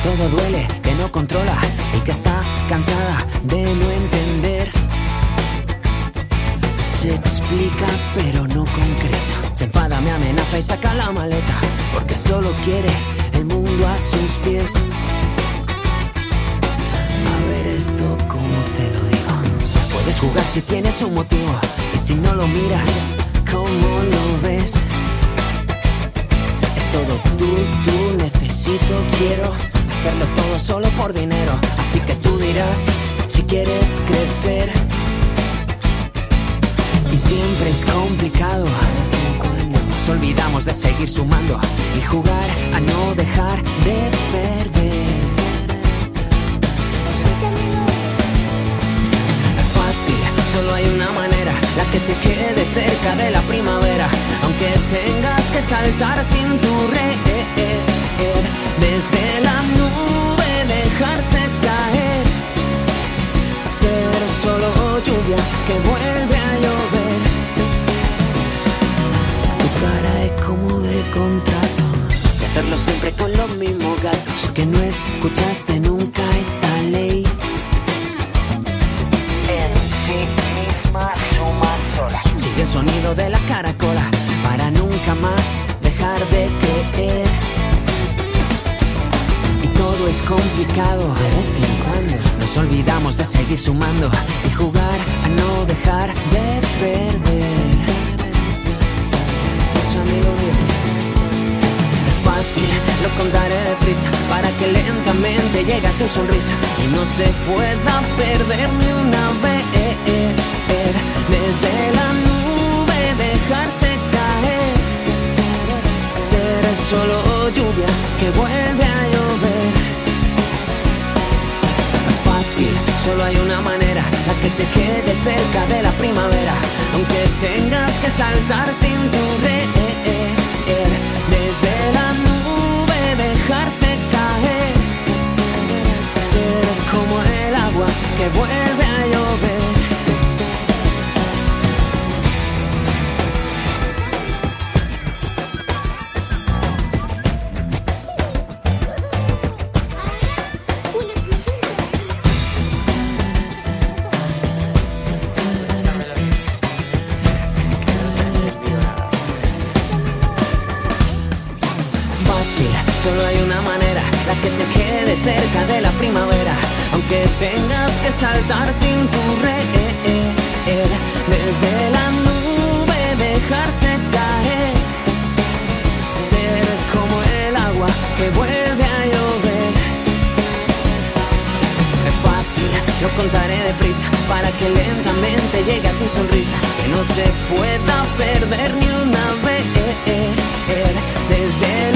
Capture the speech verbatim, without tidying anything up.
todo duele, que no controla y que está cansada de no entender. Se explica pero no concreta, se enfada, me amenaza y saca la maleta, porque solo quiere el mundo a sus pies. A ver esto cómo te lo digo. Puedes jugar si tienes un motivo, y si no lo miras, ¿cómo lo ves? Es todo tú, tú, necesito, quiero hacerlo todo solo por dinero. Así que tú dirás si quieres crecer. Y siempre es complicado, cuando nos olvidamos de seguir sumando y jugar a no dejar de perder. Es fácil, solo hay una manera, la que te quede cerca de la primavera, aunque tengas que saltar sin tu red. Desde la nube dejarse caer, ser solo lluvia que vuelve a llover. Tu cara es como de contrato, de hacerlo siempre con los mismos gatos, porque no escuchaste nunca esta ley. En sí misma suma sola. Sigue el sonido de la caracola para nunca más dejar de creer. Todo es complicado, de vez en cuando nos olvidamos de seguir sumando y jugar a no dejar de perder. Escúchame lo digo. Es fácil, lo contaré deprisa, para que lentamente llegue a tu sonrisa y no se pueda perder ni una vez. Desde la nube dejarse caer, ser solo lluvia que vuelve a llover. Solo hay una manera, la que te quede cerca de la primavera, aunque tengas que saltar sin tu red. Desde la nube dejarse caer, ser como el agua que vuelve a llover. Solo hay una manera, la que te quede cerca de la primavera, aunque tengas que saltar sin tu red. Desde la nube dejarse caer, ser como el agua que vuelve a llover. Es fácil, lo contaré deprisa, para que lentamente llegue a tu sonrisa, que no se pueda perder ni una vez. Desde la